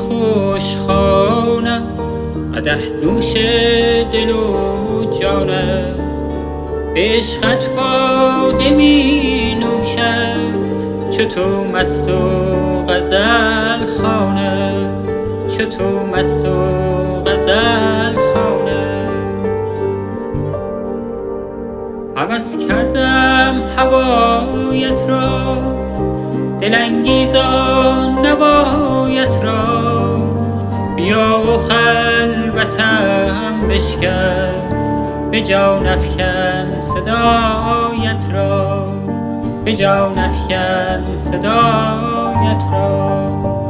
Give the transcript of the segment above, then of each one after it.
خوشخوانم، قدح نوش دل و جانم. به عشقت باده می نوشم، چو تو مست و غزل خوانم، چو تو مست و غزل خوانم. هوس کردم هوایت را، دلانگیزان نوایت را. بیا و خلوتم بشکن، به جان افکن صدایت را، به جان افکن صدایت را.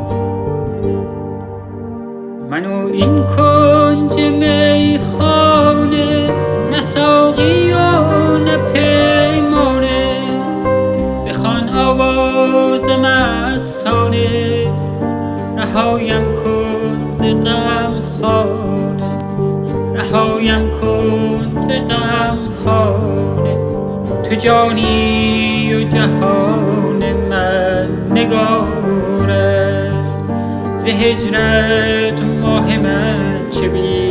منو این کنج میخانه، نه ساقی و نه پیمانه. بخوان آواز مستانه، رهایم کن ز غمخانه، رهایم کن ز غمخانه. تو جانی و جهان من نگاره، ز هجرت ماه من چه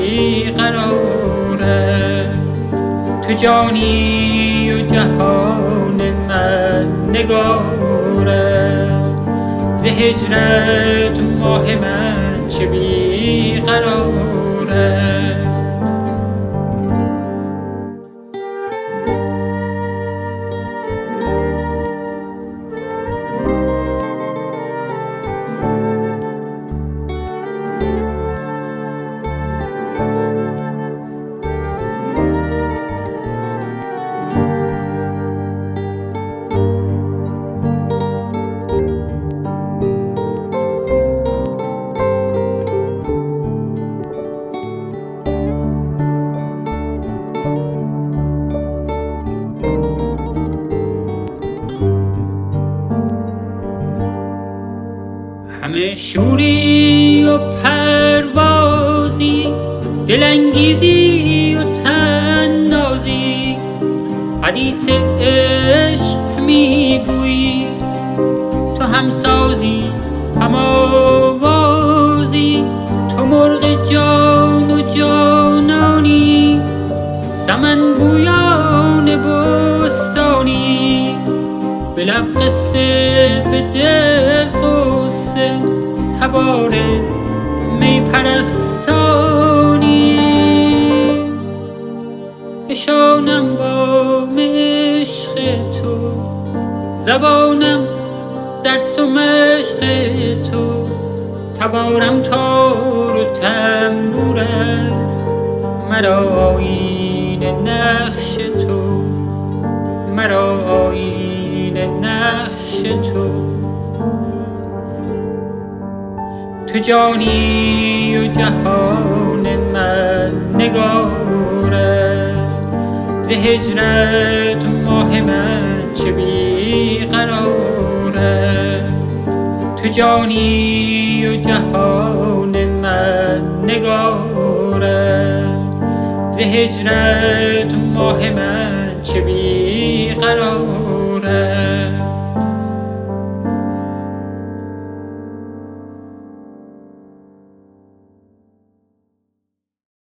بیقراره. تو جانی و جهان من نگاره، ز هجرت ماه من چه بیقراره. همه شوری و پروازی، دلانگیزی و طنازی. حدیث عشق میگویی، تو همسازی هم آوازی. تو مرغ جان و جانانی، سمن بویان بستانی. به لب قصه به دل قصه، تبار می پرستانی. اشانم با عشق تو، زبانم درس و مشق تو. تبارم تار و تنبور است، مرا آیین نقش تو، مرا آیین نقش تو. تو جانی و جهان من نگاره، ز هجرت ماه من چه بیقراره. تو جانی و جهان من نگاره، ز هجرت ماه من چه بیقراره.